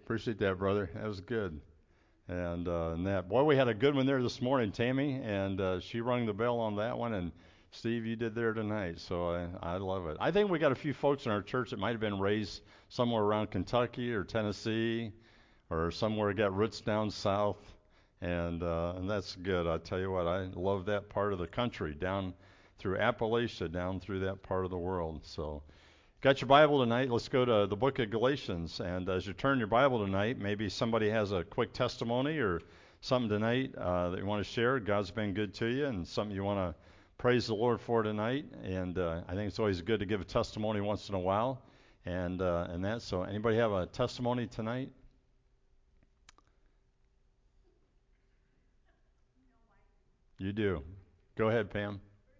Appreciate that, brother. That was good. And that boy, we had a good one there this morning, Tammy, and she rung the bell on that one. And Steve, you did there tonight, so I love it. I think we got a few folks in our church that might have been raised somewhere around Kentucky or Tennessee or somewhere got roots down south, and that's good. I tell you what, I love that part of the country, down through Appalachia, down through that part of the world. So, got your Bible tonight? Let's go to the book of Galatians. And as you turn your Bible tonight, maybe somebody has a quick testimony or something tonight that you want to share. God's been good to you, and something you want to praise the Lord for tonight. And I think it's always good to give a testimony once in a while. And that. So, anybody have a testimony tonight? You do. Go ahead, Pam.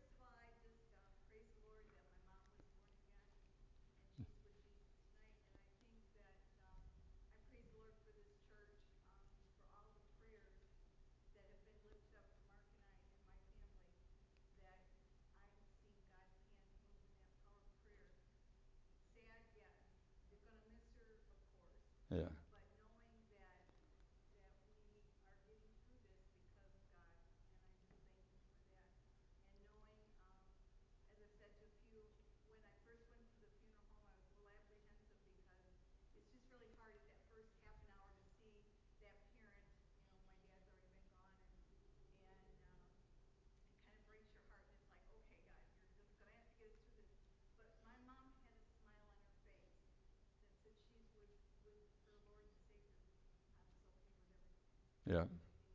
Yeah. Yeah.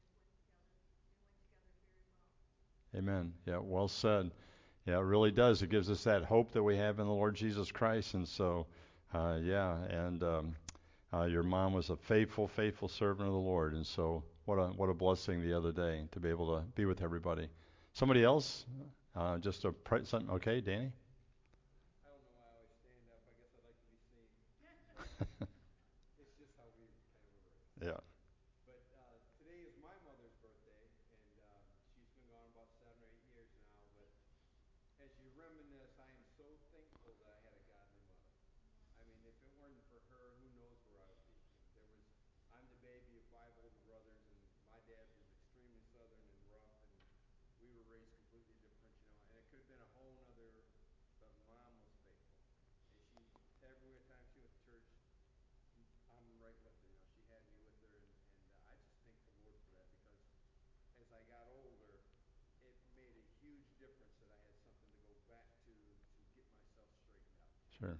Amen. Yeah, well said. Yeah, it really does. It gives us that hope that we have in the Lord Jesus Christ. And so, yeah, and your mom was a faithful, faithful servant of the Lord. And so, what a blessing the other day to be able to be with everybody. Somebody else? Just a something. Okay, Danny. Yeah. Sure.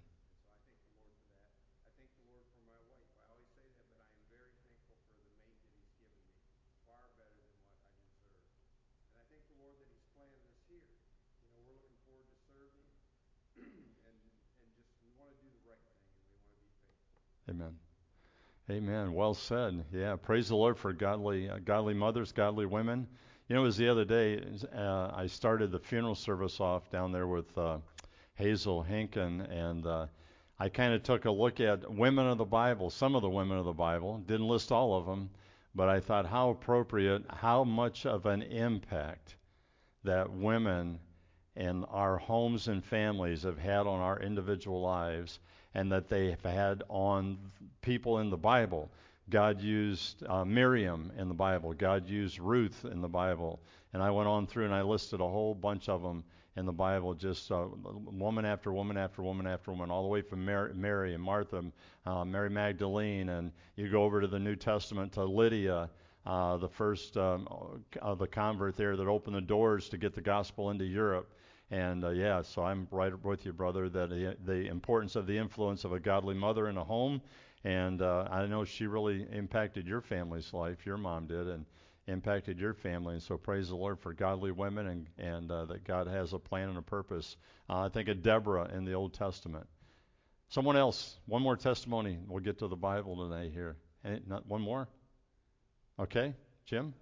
Amen. Amen. Well said. Yeah. Praise the Lord for godly mothers, godly women. You know, it was the other day. I started the funeral service off down there with Hazel Hinken, and I kind of took a look at women of the Bible, some of the women of the Bible. Didn't list all of them, but I thought how appropriate, how much of an impact that women and our homes and families have had on our individual lives, and that they have had on people in the Bible. God used Miriam in the Bible. God used Ruth in the Bible. And I went on through and I listed a whole bunch of them in the Bible, just woman after woman after woman after woman, all the way from Mary and Martha, Mary Magdalene, and you go over to the New Testament to Lydia, the first the convert there that opened the doors to get the gospel into Europe. And yeah, so I'm right with you, brother, that the importance of the influence of a godly mother in a home. And I know she really impacted your family's life. Your mom did, and impacted your family. And so praise the Lord for godly women, and that God has a plan and a purpose. I think of Deborah in the Old Testament. Someone else, one more testimony. We'll get to the Bible today here. Not one more? Okay, Jim?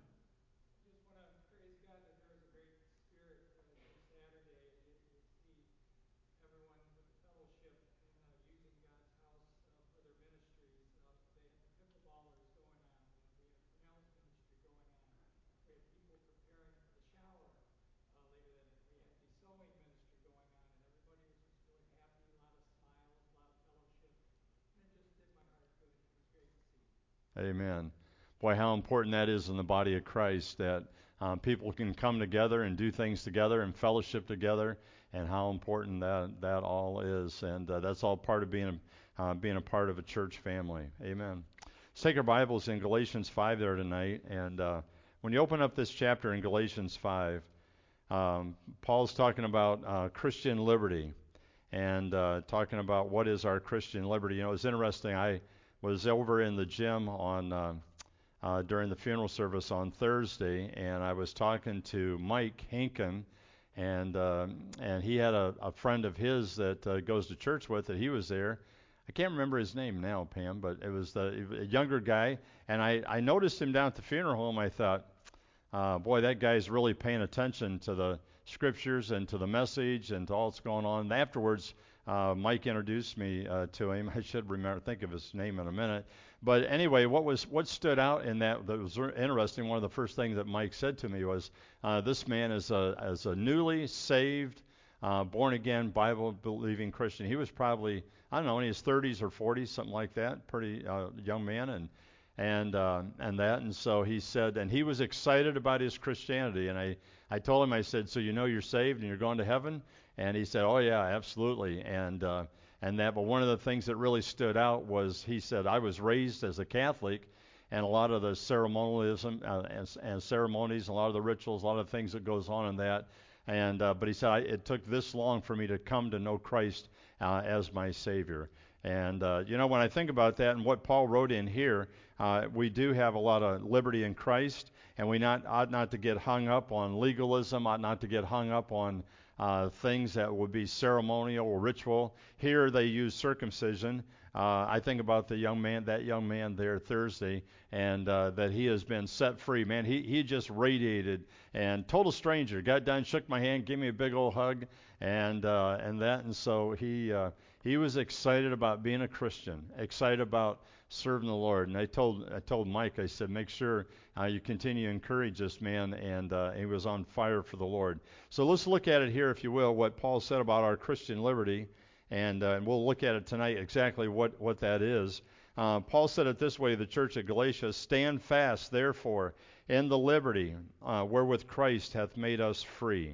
Amen. Boy, how important that is in the body of Christ, that people can come together and do things together and fellowship together, and how important that all is. And that's all part of being a part of a church family. Amen. Let's take our Bibles in Galatians 5 there tonight. And when you open up this chapter in Galatians 5, Paul's talking about Christian liberty and talking about what is our Christian liberty. You know, it's interesting. I was over in the gym on during the funeral service on Thursday, and I was talking to Mike Hankin, and he had a friend of his that goes to church with that he was there. I can't remember his name now, Pam, but it was a younger guy, and I noticed him down at the funeral home. I thought, boy, that guy's really paying attention to the scriptures and to the message and to all that's going on. And afterwards, Mike introduced me to him. I should think of his name in a minute. But anyway, what stood out in that was interesting, one of the first things that Mike said to me was, this man is a newly saved, born-again, Bible-believing Christian. He was probably, I don't know, in his 30s or 40s, something like that, pretty young man, and so he said, and he was excited about his Christianity. And I told him, I said, so you know you're saved and you're going to heaven? And he said, oh yeah, absolutely. But one of the things that really stood out was he said, I was raised as a Catholic, and a lot of the ceremonialism and ceremonies, a lot of the rituals, a lot of the things that goes on in that. But he said, it took this long for me to come to know Christ as my Savior. And when I think about that and what Paul wrote in here, we do have a lot of liberty in Christ, and we ought not to get hung up on legalism, ought not to get hung up on things that would be ceremonial or ritual. Here they use circumcision. I think about that young man there Thursday, and that he has been set free. Man, he just radiated, and total stranger. Got done, shook my hand, gave me a big old hug, and so he was excited about being a Christian, excited about serving the Lord. And I told Mike, I said, make sure you continue to encourage this man, and he was on fire for the Lord. So let's look at it here, if you will, what Paul said about our Christian liberty, and we'll look at it tonight exactly what that is. Paul said it this way to the church at Galatia: stand fast, therefore, in the liberty wherewith Christ hath made us free,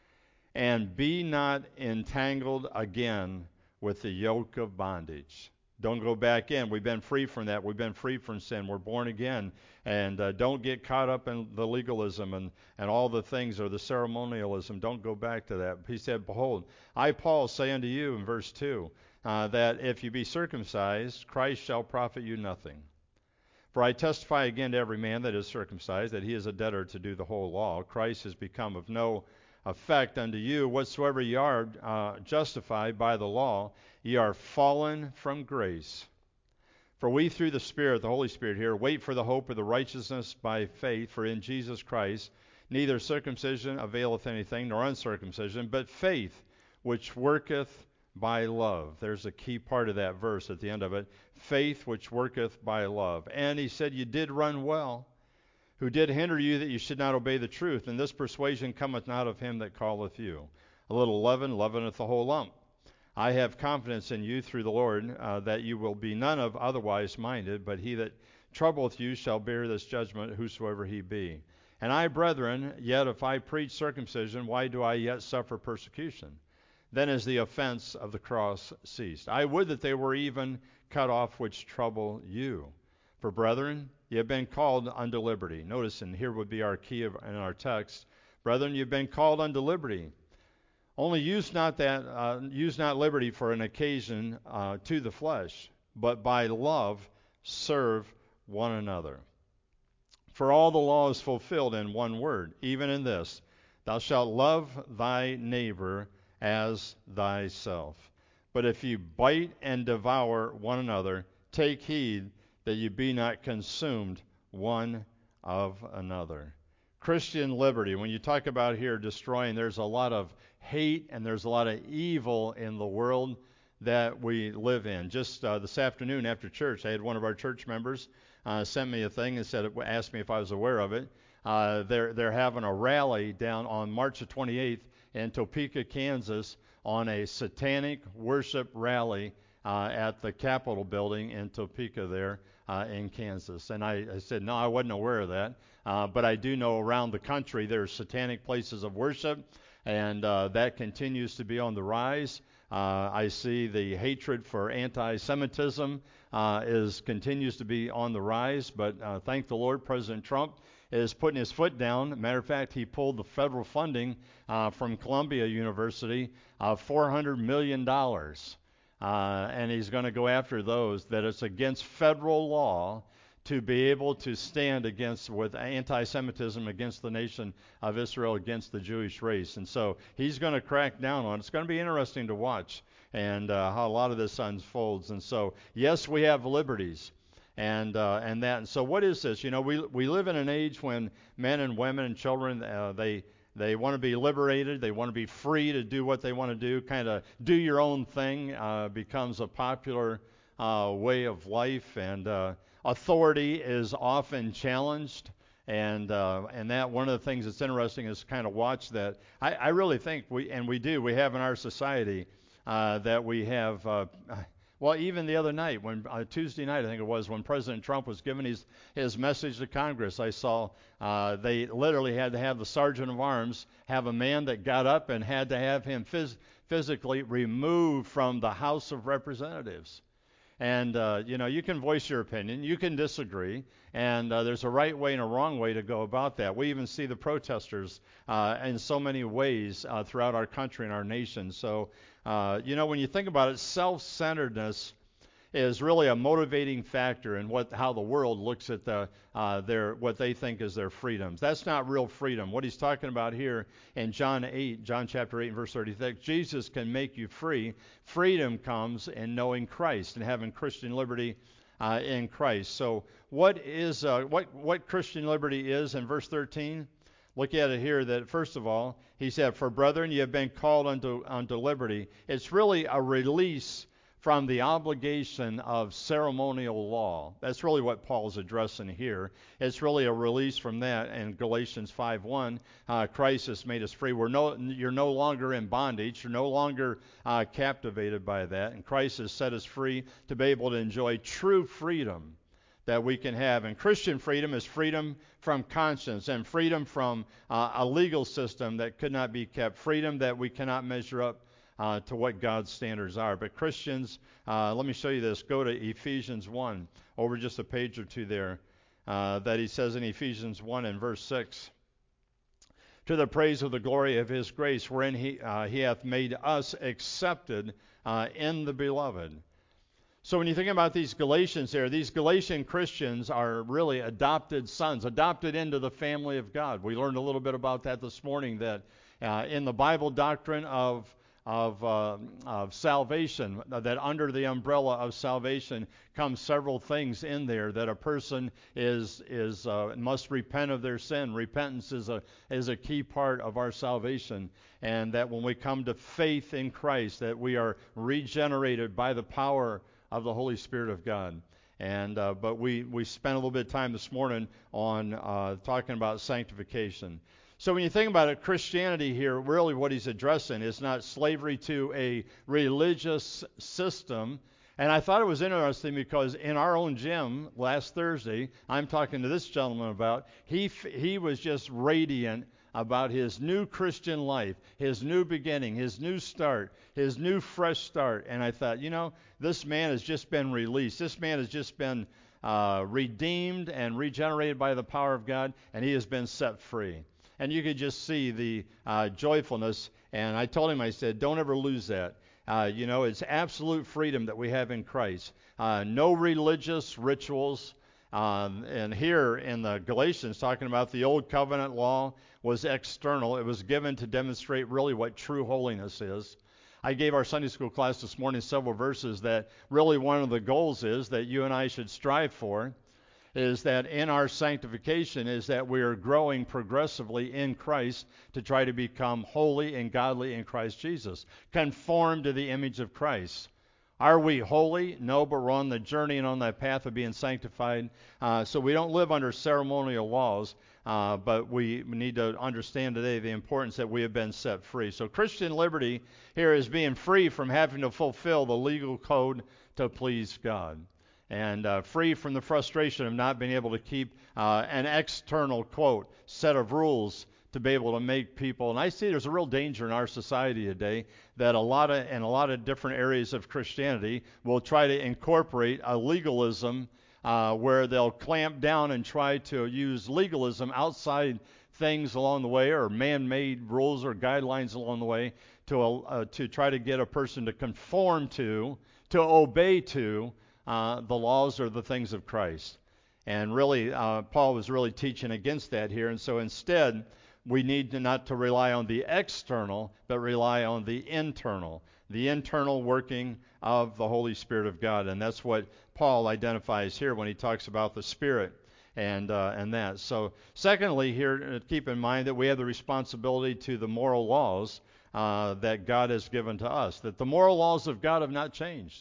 and be not entangled again with the yoke of bondage. Don't go back in. We've been free from that. We've been free from sin. We're born again. And don't get caught up in the legalism and all the things, or the ceremonialism. Don't go back to that. He said, behold, I, Paul, say unto you in verse 2, that if you be circumcised, Christ shall profit you nothing. For I testify again to every man that is circumcised, that he is a debtor to do the whole law. Christ is become of no effect unto you. Whatsoever ye are justified by the law, ye are fallen from grace. For we through the Spirit, the Holy Spirit here, wait for the hope of the righteousness by faith. For in Jesus Christ neither circumcision availeth anything, nor uncircumcision, but faith which worketh by love. There's a key part of that verse at the end of it. Faith which worketh by love. And he said, you did run well. Who did hinder you that you should not obey the truth? And this persuasion cometh not of him that calleth you. A little leaven leaveneth the whole lump. I have confidence in you through the Lord, that you will be none of otherwise minded, but he that troubleth you shall bear this judgment, whosoever he be. And I, brethren, yet if I preach circumcision, why do I yet suffer persecution? Then is the offense of the cross ceased. I would that they were even cut off which trouble you. For brethren, ye have been called unto liberty. Notice, and here would be our key in our text. Brethren, you've been called unto liberty. Only use not liberty for an occasion to the flesh, but by love serve one another. For all the law is fulfilled in one word, even in this: thou shalt love thy neighbor as thyself. But if you bite and devour one another, take heed that you be not consumed one of another. Christian liberty, when you talk about here destroying, there's a lot of hate and there's a lot of evil in the world that we live in. Just this afternoon after church, I had one of our church members send me a thing and asked me if I was aware of it. They're having a rally down on March the 28th in Topeka, Kansas, on a satanic worship rally at the Capitol building in Topeka there in Kansas. And I said, no, I wasn't aware of that. But I do know around the country there are satanic places of worship, and that continues to be on the rise. I see the hatred for anti-Semitism continues to be on the rise, but thank the Lord, President Trump is putting his foot down. Matter of fact, he pulled the federal funding from Columbia University of $400 million, and he's going to go after those that it's against federal law to be able to stand with anti-Semitism against the nation of Israel, against the Jewish race. And so he's going to crack down on it. It's going to be interesting to watch and how a lot of this unfolds. And so, yes, we have liberties and that. And so what is this? You know, we live in an age when men and women and children, they want to be liberated. They want to be free to do what they want to do. Kind of do your own thing becomes a popular way of life, and authority is often challenged, and that one of the things that's interesting is kind of watch that. I really think we have in our society that we have. Well, even the other night, when Tuesday night, I think it was, when President Trump was giving his message to Congress, I saw they literally had to have the sergeant of arms have a man that got up and had to have him physically removed from the House of Representatives. And, you can voice your opinion. You can disagree. And there's a right way and a wrong way to go about that. We even see the protesters in so many ways throughout our country and our nation. So, when you think about it, self-centeredness is really a motivating factor in how the world looks at what they think is their freedoms. That's not real freedom. What he's talking about here in John chapter 8, verse 36, Jesus can make you free. Freedom comes in knowing Christ and having Christian liberty in Christ. So what Christian liberty is in verse 13? Look at it here that, first of all, he said, "For brethren, you have been called unto liberty." It's really a release from the obligation of ceremonial law. That's really what Paul's addressing here. It's really a release from that. In Galatians 5:1, Christ has made us free. You're no longer in bondage. You're no longer captivated by that. And Christ has set us free to be able to enjoy true freedom that we can have. And Christian freedom is freedom from conscience and freedom from a legal system that could not be kept, freedom that we cannot measure up to what God's standards are. But Christians, let me show you this. Go to Ephesians 1, over just a page or two there, that he says in Ephesians 1 and verse 6, "To the praise of the glory of his grace, wherein he hath made us accepted in the beloved." So when you think about these Galatians here, these Galatian Christians are really adopted sons, adopted into the family of God. We learned a little bit about that this morning, that in the Bible doctrine of salvation, that under the umbrella of salvation comes several things in there, that a person must repent of their sin. Repentance is a key part of our salvation, and that when we come to faith in Christ, that we are regenerated by the power of the Holy Spirit of God. And but we spent a little bit of time this morning on talking about sanctification. So when you think about it, Christianity here, really what he's addressing is not slavery to a religious system. And I thought it was interesting because in our own gym last Thursday, I'm talking to this gentleman about, he was just radiant about his new Christian life, his new beginning, his new start, his new fresh start. And I thought, this man has just been released. This man has just been redeemed and regenerated by the power of God, and he has been set free. And you could just see the joyfulness. And I told him, I said, don't ever lose that. It's absolute freedom that we have in Christ. No religious rituals. And here in the Galatians, talking about the old covenant law was external. It was given to demonstrate really what true holiness is. I gave our Sunday school class this morning several verses that really one of the goals is that you and I should strive for, is that in our sanctification is that we are growing progressively in Christ to try to become holy and godly in Christ Jesus, conformed to the image of Christ. Are we holy? No, but we're on the journey and on that path of being sanctified. So we don't live under ceremonial laws, but we need to understand today the importance that we have been set free. So Christian liberty here is being free from having to fulfill the legal code to please God. And free from the frustration of not being able to keep an external, quote, set of rules to be able to make people. And I see there's a real danger in our society today that a lot of different areas of Christianity will try to incorporate a legalism where they'll clamp down and try to use legalism outside things along the way, or man-made rules or guidelines along the way, to try to get a person to conform to obey to the laws or the things of Christ. And really, Paul was really teaching against that here. And so instead, we need not to rely on the external, but rely on the internal working of the Holy Spirit of God. And that's what Paul identifies here when he talks about the Spirit and that. So secondly here, keep in mind that we have the responsibility to the moral laws that God has given to us, that the moral laws of God have not changed.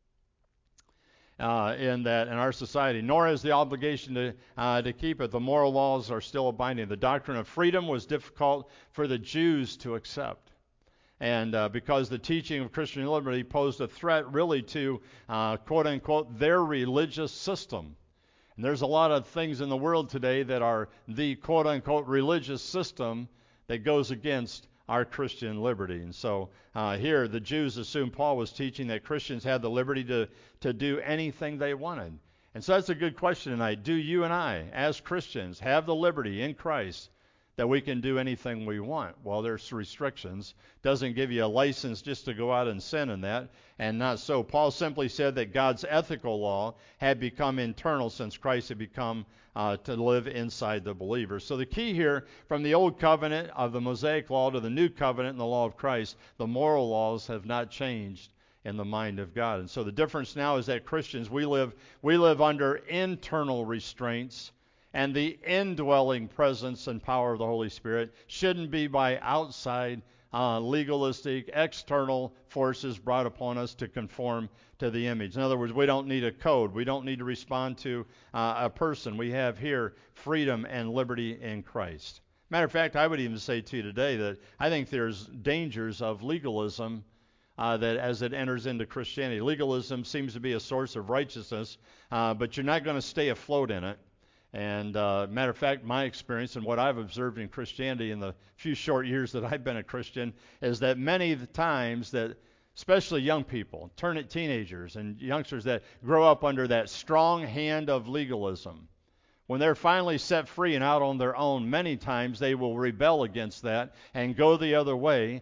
In our society, nor is the obligation to keep it. The moral laws are still binding. The doctrine of freedom was difficult for the Jews to accept, and because the teaching of Christian liberty posed a threat really to quote unquote their religious system. And there's a lot of things in the world today that are the quote unquote religious system that goes against our Christian liberty. And so here the Jews assumed Paul was teaching that Christians had the liberty to do anything they wanted. And so that's a good question tonight. Do you and I, as Christians, have the liberty in Christ that we can do anything we want? Well, there's restrictions. Doesn't give you a license just to go out and sin in that, and not so. Paul simply said that God's ethical law had become internal since Christ had become to live inside the believer. So the key here, from the old covenant of the Mosaic law to the new covenant and the law of Christ, the moral laws have not changed in the mind of God. And so the difference now is that Christians, we live under internal restraints, and the indwelling presence and power of the Holy Spirit shouldn't be by outside legalistic external forces brought upon us to conform to the image. In other words, we don't need a code. We don't need to respond to a person. We have here freedom and liberty in Christ. Matter of fact, I would even say to you today that I think there's dangers of legalism that as it enters into Christianity. Legalism seems to be a source of righteousness, but you're not going to stay afloat in it. And matter of fact, my experience and what I've observed in Christianity in the few short years that I've been a Christian is that many of the times that, especially young people, teenagers and youngsters that grow up under that strong hand of legalism, when they're finally set free and out on their own, many times they will rebel against that and go the other way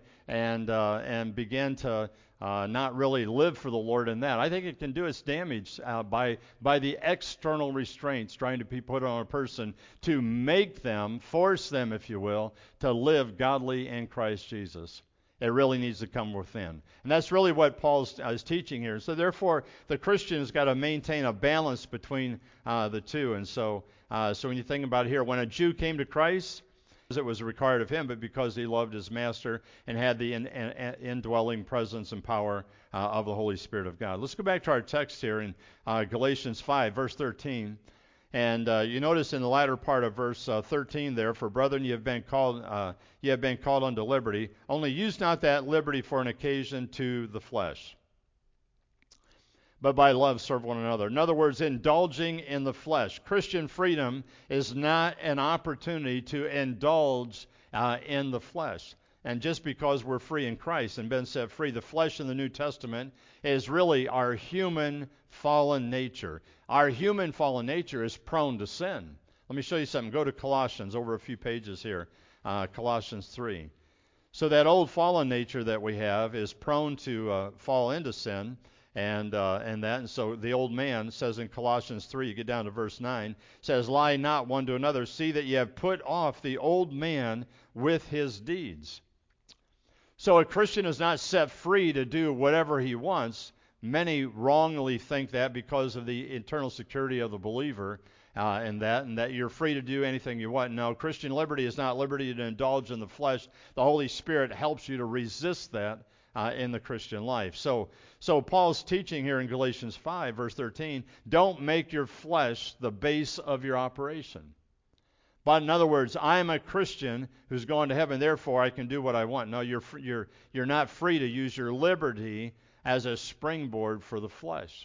and begin to not really live for the Lord in that. I think it can do its damage by the external restraints trying to be put on a person to make them, force them, if you will, to live godly in Christ Jesus. It really needs to come within. And that's really what Paul is teaching here. So therefore, the Christian has got to maintain a balance between the two. And so when you think about it here, when a Jew came to Christ, it was required of him, but because he loved his master and had the indwelling presence and power of the Holy Spirit of God. Let's go back to our text here in Galatians 5, verse 13. And you notice in the latter part of verse 13 there, for brethren, you have been called unto liberty. Only use not that liberty for an occasion to the flesh, but by love serve one another. In other words, indulging in the flesh. Christian freedom is not an opportunity to indulge in the flesh. And just because we're free in Christ and been set free, the flesh in the New Testament is really our human fallen nature. Our human fallen nature is prone to sin. Let me show you something. Go to Colossians, over a few pages here. Colossians 3. So that old fallen nature that we have is prone to fall into sin. And so the old man says in Colossians 3, you get down to verse 9, says, lie not one to another, see that ye have put off the old man with his deeds. So a Christian is not set free to do whatever he wants. Many wrongly think that because of the internal security of the believer, and that you're free to do anything you want. No, Christian liberty is not liberty to indulge in the flesh. The Holy Spirit helps you to resist that in the Christian life. So Paul's teaching here in Galatians 5, verse 13, don't make your flesh the base of your operation. But in other words, I'm a Christian who's going to heaven, therefore I can do what I want. No, you're not free to use your liberty as a springboard for the flesh.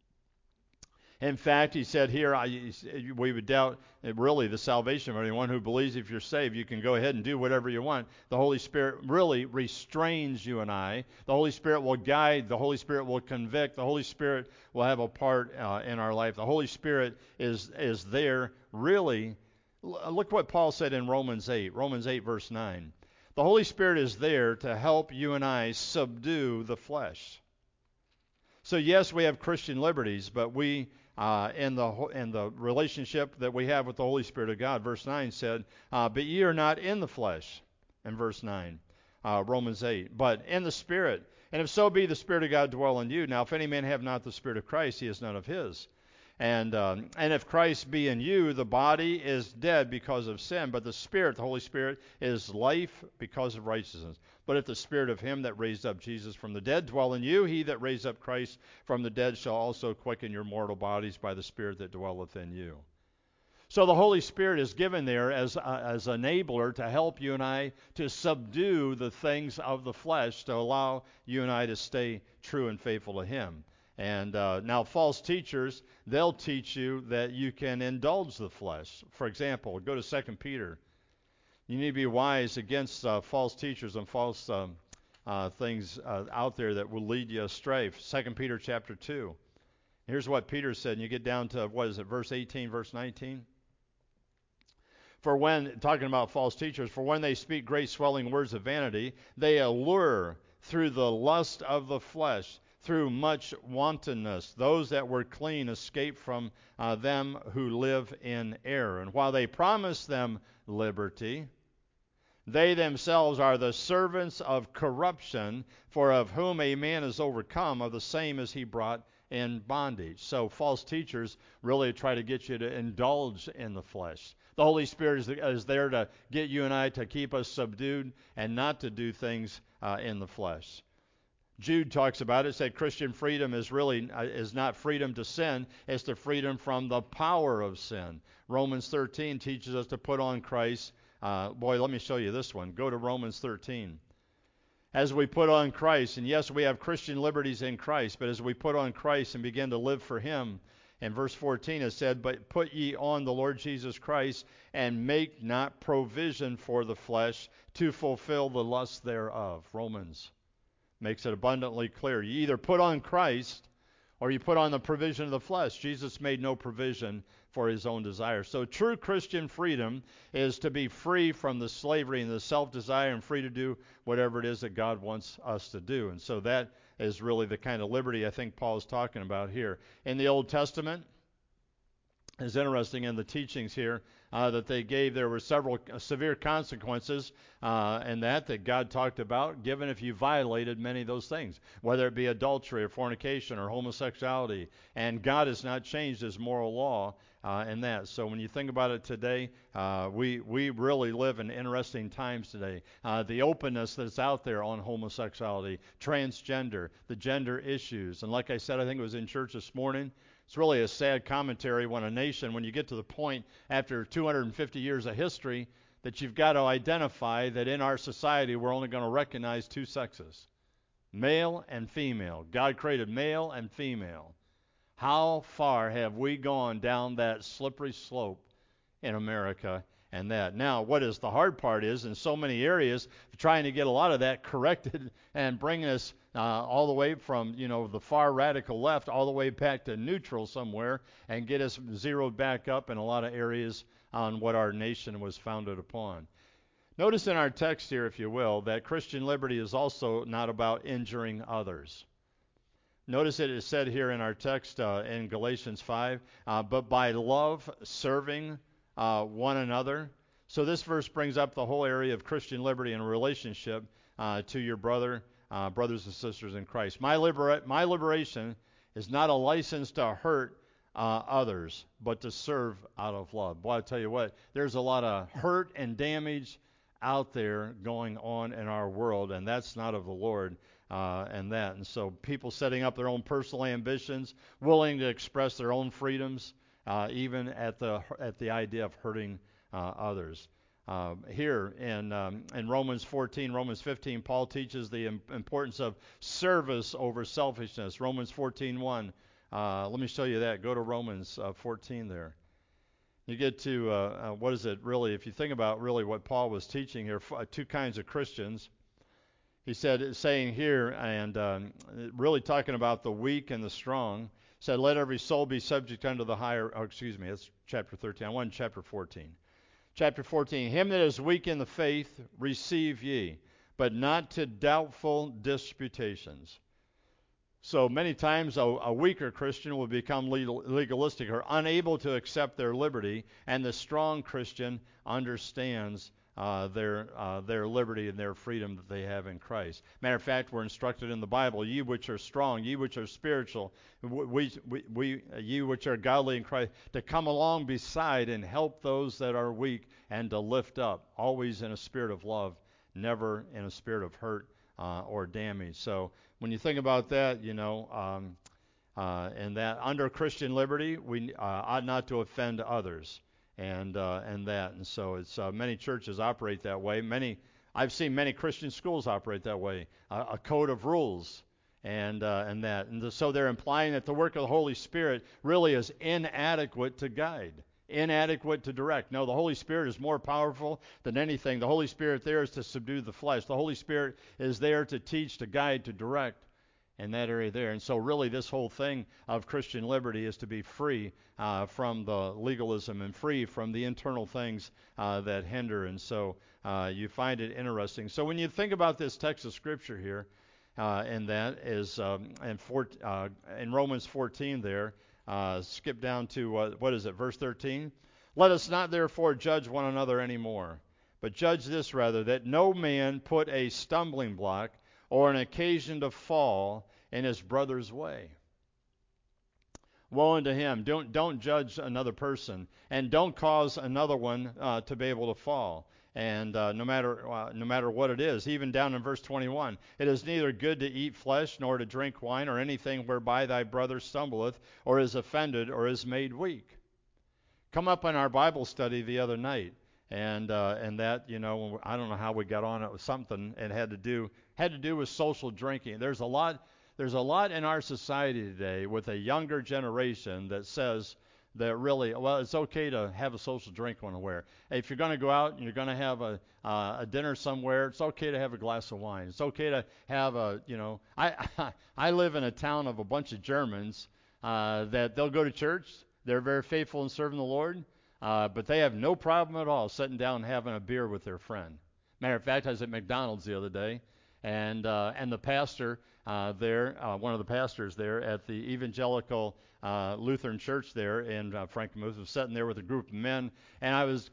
In fact, he said here, we would doubt really the salvation of anyone who believes if you're saved, you can go ahead and do whatever you want. The Holy Spirit really restrains you and I. The Holy Spirit will guide. The Holy Spirit will convict. The Holy Spirit will have a part in our life. The Holy Spirit is there really. Look what Paul said in Romans 8, verse 9. The Holy Spirit is there to help you and I subdue the flesh. So yes, we have Christian liberties, but we in the relationship that we have with the Holy Spirit of God. Verse 9 said, but ye are not in the flesh, in verse 9, Romans 8, but in the Spirit. And if so be the Spirit of God dwell in you. Now, if any man have not the Spirit of Christ, he is none of his. And if Christ be in you, the body is dead because of sin, but the Spirit, the Holy Spirit, is life because of righteousness. But if the Spirit of him that raised up Jesus from the dead dwell in you, he that raised up Christ from the dead shall also quicken your mortal bodies by the Spirit that dwelleth in you. So the Holy Spirit is given there as enabler to help you and I to subdue the things of the flesh, to allow you and I to stay true and faithful to him. And now false teachers, they'll teach you that you can indulge the flesh. For example, go to 2 Peter. You need to be wise against false teachers and false things out there that will lead you astray. 2 Peter chapter 2. Here's what Peter said, and you get down to, verse 18, verse 19? For when, talking about false teachers, for when they speak great swelling words of vanity, they allure through the lust of the flesh, through much wantonness. Those that were clean escape from them who live in error. And while they promise them liberty, they themselves are the servants of corruption, for of whom a man is overcome, of the same is he brought in bondage. So false teachers really try to get you to indulge in the flesh. The Holy Spirit is there to get you and I to keep us subdued and not to do things in the flesh. Jude talks about it, said Christian freedom is not freedom to sin, it's the freedom from the power of sin. Romans 13 teaches us to put on Christ. Let me show you this one. Go to Romans 13. As we put on Christ, and yes, we have Christian liberties in Christ, but as we put on Christ and begin to live for him, in verse 14 it said, but put ye on the Lord Jesus Christ, and make not provision for the flesh to fulfill the lust thereof. Romans makes it abundantly clear. You either put on Christ or you put on the provision of the flesh. Jesus made no provision for his own desire. So true Christian freedom is to be free from the slavery and the self-desire and free to do whatever it is that God wants us to do. And so that is really the kind of liberty I think Paul is talking about here. In the Old Testament, it's interesting in the teachings here that they gave, there were several severe consequences and that God talked about, given if you violated many of those things, whether it be adultery or fornication or homosexuality. And God has not changed his moral law in that. So when you think about it today, we really live in interesting times today. The openness that's out there on homosexuality, transgender, the gender issues. And like I said, I think it was in church this morning, it's really a sad commentary when you get to the point after 250 years of history that you've got to identify that in our society we're only going to recognize two sexes, male and female. God created male and female. How far have we gone down that slippery slope in America and that? Now, what is the hard part is in so many areas, trying to get a lot of that corrected and bring us all the way from, the far radical left all the way back to neutral somewhere and get us zeroed back up in a lot of areas on what our nation was founded upon. Notice in our text here, if you will, that Christian liberty is also not about injuring others. Notice it is said here in our text in Galatians 5, but by love serving one another. So this verse brings up the whole area of Christian liberty and relationship to your brothers and sisters in Christ. My liberation is not a license to hurt others, but to serve out of love. Boy, I tell you what, there's a lot of hurt and damage out there going on in our world, and that's not of the Lord. and that. And so people setting up their own personal ambitions, willing to express their own freedoms, even at the idea of hurting others. Here in Romans 14, Romans 15, Paul teaches the importance of service over selfishness. Romans 14:1. Let me show you that. Go to Romans 14 there. You get to what is it really? If you think about really what Paul was teaching here, two kinds of Christians. He saying here, and really talking about the weak and the strong. Said, "Let every soul be subject unto the higher." Oh, excuse me, that's chapter 13. I want chapter 14. Chapter 14, him that is weak in the faith receive ye, but not to doubtful disputations. So many times a weaker Christian will become legalistic or unable to accept their liberty, and the strong Christian understands their liberty and their freedom that they have in Christ. Matter of fact, we're instructed in the Bible, ye which are strong, ye which are spiritual, ye which are godly in Christ, to come along beside and help those that are weak and to lift up, always in a spirit of love, never in a spirit of hurt or damage. So when you think about that, and that under Christian liberty, we ought not to offend others. And that, and so it's many churches operate that way. I've seen many Christian schools operate that way. A code of rules, and that, and so they're implying that the work of the Holy Spirit really is inadequate to guide, inadequate to direct. No, the Holy Spirit is more powerful than anything. The Holy Spirit there is to subdue the flesh. The Holy Spirit is there to teach, to guide, to direct. In that area there. And so really this whole thing of Christian liberty is to be free from the legalism and free from the internal things that hinder. And so you find it interesting. So when you think about this text of Scripture here, and that is in Romans 14 there, skip down to, what is it, verse 13? Let us not therefore judge one another anymore, but judge this rather, that no man put a stumbling block or an occasion to fall in his brother's way. Woe unto him. Don't judge another person, and don't cause another one to be able to fall. And no matter what it is, even down in verse 21, it is neither good to eat flesh nor to drink wine or anything whereby thy brother stumbleth or is offended or is made weak. Come up in our Bible study the other night. And that, I don't know how we got on it. It was something it had to do with social drinking. There's a lot in our society today with a younger generation that says that really, well, it's okay to have a social drink unaware. If you're going to go out and you're going to have a dinner somewhere, it's okay to have a glass of wine. It's okay to have I live in a town of a bunch of Germans that they'll go to church. They're very faithful in serving the Lord. But they have no problem at all sitting down and having a beer with their friend. Matter of fact, I was at McDonald's the other day, and the pastor there, one of the pastors there at the Evangelical Lutheran Church there in Frankenmuth, was sitting there with a group of men, and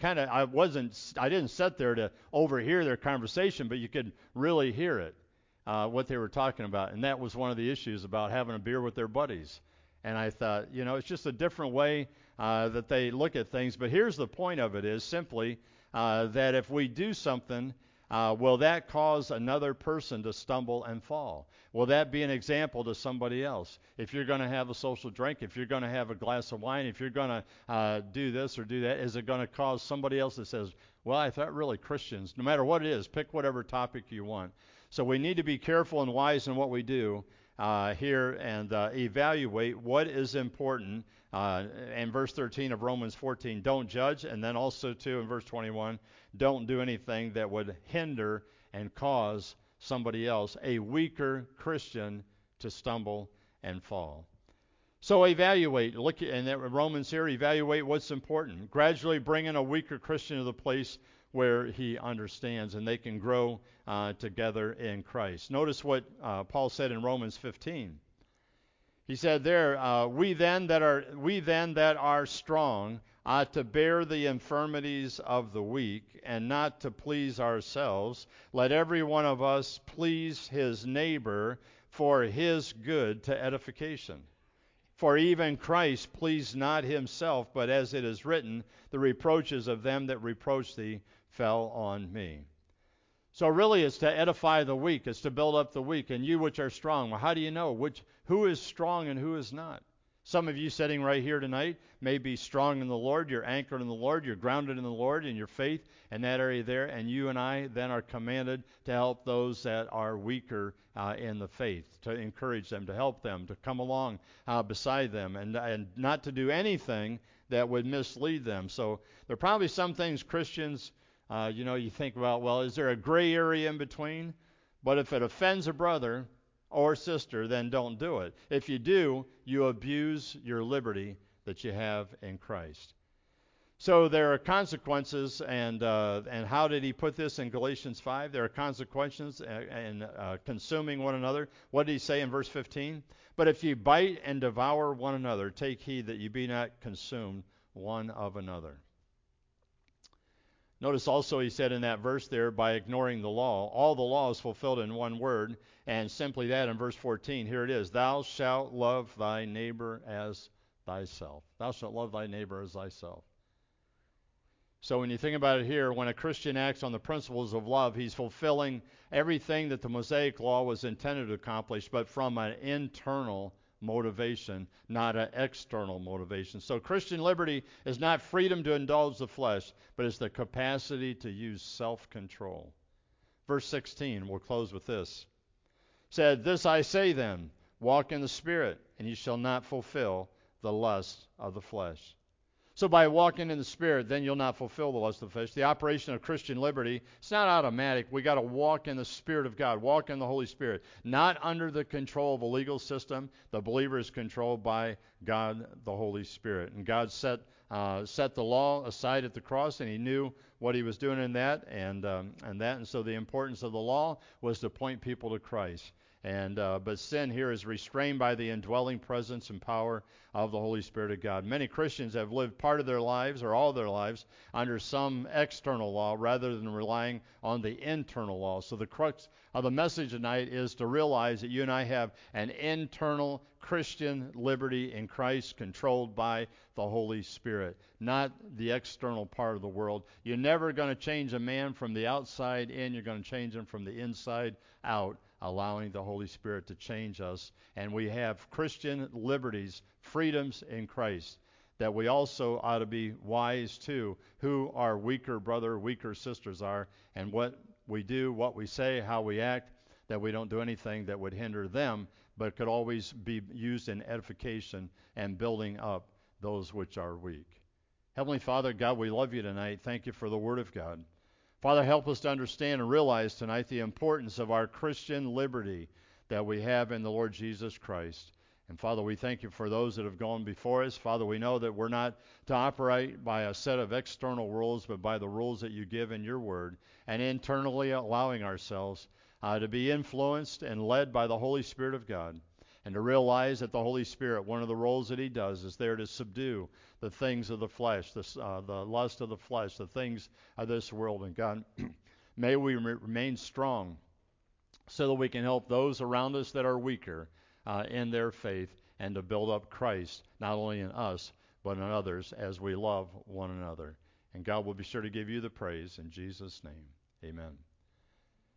I didn't sit there to overhear their conversation, but you could really hear it, what they were talking about, and that was one of the issues about having a beer with their buddies. And I thought, it's just a different way that they look at things. But here's the point of it is simply that if we do something, will that cause another person to stumble and fall? Will that be an example to somebody else? If you're going to have a social drink, if you're going to have a glass of wine, if you're going to do this or do that, is it going to cause somebody else that says, well, I thought really Christians, no matter what it is, pick whatever topic you want. So we need to be careful and wise in what we do here and evaluate what is important. In verse 13 of Romans 14, don't judge. And then also, too, in verse 21, don't do anything that would hinder and cause somebody else, a weaker Christian, to stumble and fall. So evaluate. Look in Romans here, evaluate what's important. Gradually bring in a weaker Christian to the place where he understands, and they can grow together in Christ. Notice what Paul said in Romans 15. He said there, we then that are strong ought to bear the infirmities of the weak, and not to please ourselves. Let every one of us please his neighbor for his good to edification. For even Christ pleased not himself, but as it is written, the reproaches of them that reproach thee fell on me. So really it's to edify the weak. It's to build up the weak. And you which are strong. Well, how do you know who is strong and who is not? Some of you sitting right here tonight may be strong in the Lord. You're anchored in the Lord. You're grounded in the Lord in your faith in that area there. And you and I then are commanded to help those that are weaker in the faith, to encourage them, to help them, to come along beside them, and not to do anything that would mislead them. So there are probably some things Christians, you think about, well, is there a gray area in between? But if it offends a brother or sister, then don't do it. If you do, you abuse your liberty that you have in Christ. So there are consequences, and how did he put this in Galatians 5? There are consequences in consuming one another. What did he say in verse 15? But if you bite and devour one another, take heed that you be not consumed one of another. Notice also he said in that verse there, by ignoring the law, all the law is fulfilled in one word, and simply that in verse 14. Here it is, thou shalt love thy neighbor as thyself. Thou shalt love thy neighbor as thyself. So when you think about it here, when a Christian acts on the principles of love, he's fulfilling everything that the Mosaic law was intended to accomplish, but from an internal motivation, not an external motivation. So Christian liberty is not freedom to indulge the flesh, but it's the capacity to use self-control. Verse 16, we'll close with this. Said, this I say then, walk in the Spirit, and you shall not fulfill the lust of the flesh. So by walking in the Spirit, then you'll not fulfill the lust of the flesh. The operation of Christian liberty, it's not automatic. We got to walk in the Spirit of God, walk in the Holy Spirit, not under the control of a legal system. The believer is controlled by God, the Holy Spirit. And God set the law aside at the cross, and He knew what He was doing in that, and so the importance of the law was to point people to Christ. But sin here is restrained by the indwelling presence and power of the Holy Spirit of God. Many Christians have lived part of their lives or all of their lives under some external law rather than relying on the internal law. So the crux of the message tonight is to realize that you and I have an internal Christian liberty in Christ controlled by the Holy Spirit, not the external part of the world. You're never going to change a man from the outside in. You're going to change him from the inside out, allowing the Holy Spirit to change us. And we have Christian liberties, freedoms in Christ that we also ought to be wise to who our weaker brother, weaker sisters are, and what we do, what we say, how we act, that we don't do anything that would hinder them, but could always be used in edification and building up those which are weak. Heavenly Father, God, we love you tonight. Thank you for the Word of God. Father, help us to understand and realize tonight the importance of our Christian liberty that we have in the Lord Jesus Christ. And Father, we thank you for those that have gone before us. Father, we know that we're not to operate by a set of external rules, but by the rules that you give in your word, and internally allowing ourselves to be influenced and led by the Holy Spirit of God. And to realize that the Holy Spirit, one of the roles that he does is there to subdue the things of the flesh, the lust of the flesh, the things of this world. And God, may we remain strong so that we can help those around us that are weaker in their faith, and to build up Christ, not only in us, but in others as we love one another. And God will be sure to give you the praise in Jesus' name. Amen.